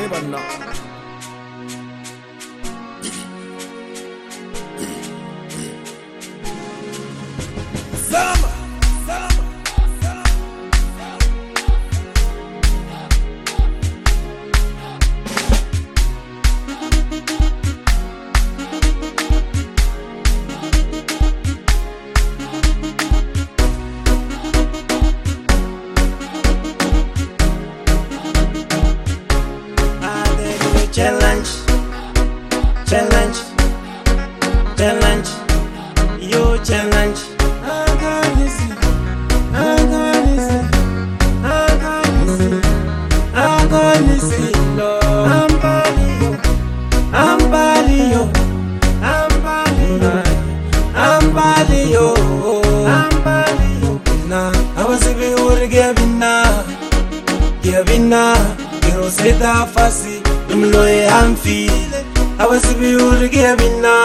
banna. Sama, sama, sama. Challenge, challenge, challenge, yo challenge. Fasi Mloe I'm feeling I was be uri givina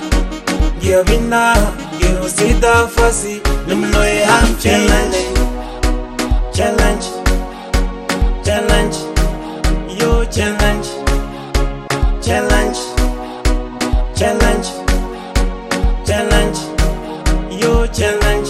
Giro sida fasi Mloe I'm feeling Challenge Challenge Yo challenge Challenge Challenge Challenge Yo challenge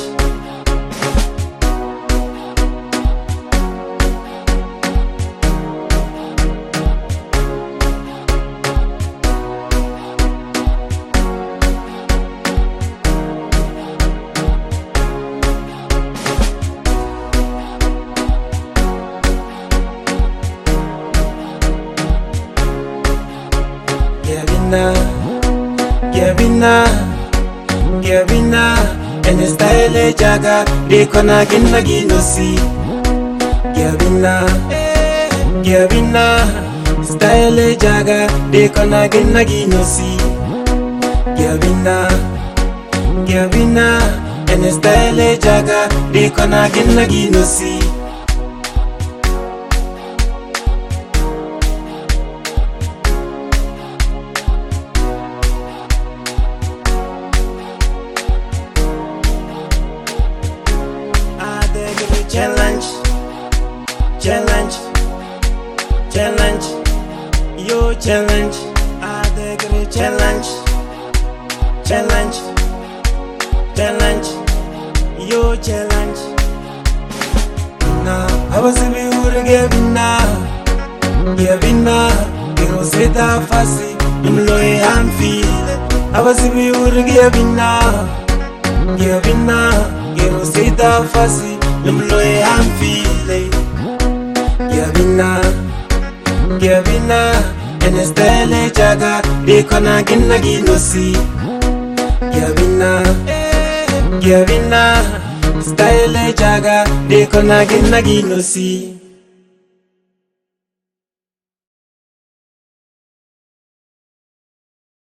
Gavina, and the style jaga, they kona gina ginosi. Gavina, style jaga, they kona gina ginosi. Gavina, and the style jaga, they kona gina ginosi. Challenge, challenge, challenge, yo challenge. I agree. Challenge, challenge, challenge, yo challenge. Nah, I was in the wood Gavina, Giro sida fasi, Mloe I'm feeling. I was in the wood Gavina, Giro sida fasi. Mloe I'm feeling Gavina and the style jaga they kona gina ginosi Gavina style jaga they kona gina ginosi.